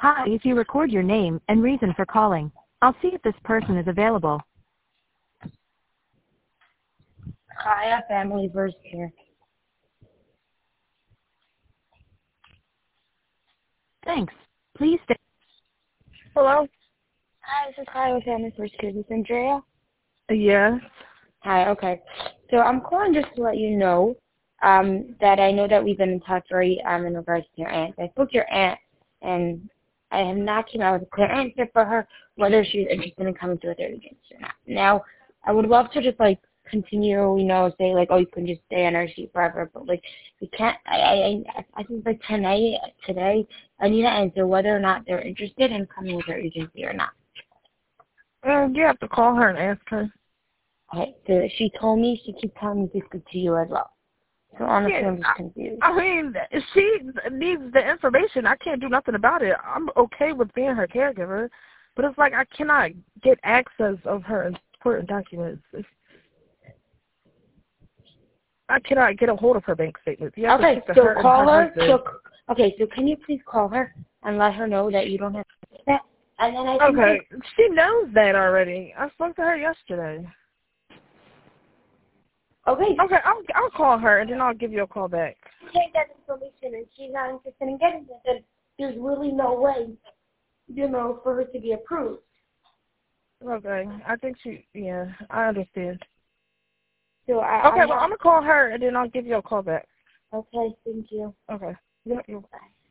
Hi, if you record your name and reason for calling, I'll see if this person is available. Kaya Family First Care. Thanks. Please stay. Hello? Hi, this is Kaya with Family First Care. Is this Andrea? Yes. Hi, okay. So I'm calling just to let you know that I know that we've been in touch already in regards to your aunt. I spoke to your aunt, and I have not came out with a clear answer for her whether she's interested in coming to a third agency or not. Now, I would love to just, continue, say, oh, you can just stay on our sheet forever, but, we can't, I think, tonight, today, I need to answer whether or not they're interested in coming with our agency or not. You have to call her and ask her. Okay, so she told me, she keeps telling me to speak to you as well. So honestly, Yeah, I'm just confused. I mean, she needs the information. I can't do nothing about it. I'm okay with being her caregiver, but it's I cannot get access of her important documents. I cannot get a hold of her bank statements. You have to speak to so her call her. and her husband. So can you please call her and let her know that you don't have to do that? And then I can She knows that already. I spoke to her yesterday. Okay, I'll call her and then I'll give you a call back. take that information and she's not interested in getting it, then there's really no way, for her to be approved. Okay, I think I understand. So I'm going to call her and then I'll give you a call back. Okay, thank you. Okay. Yeah, Bye.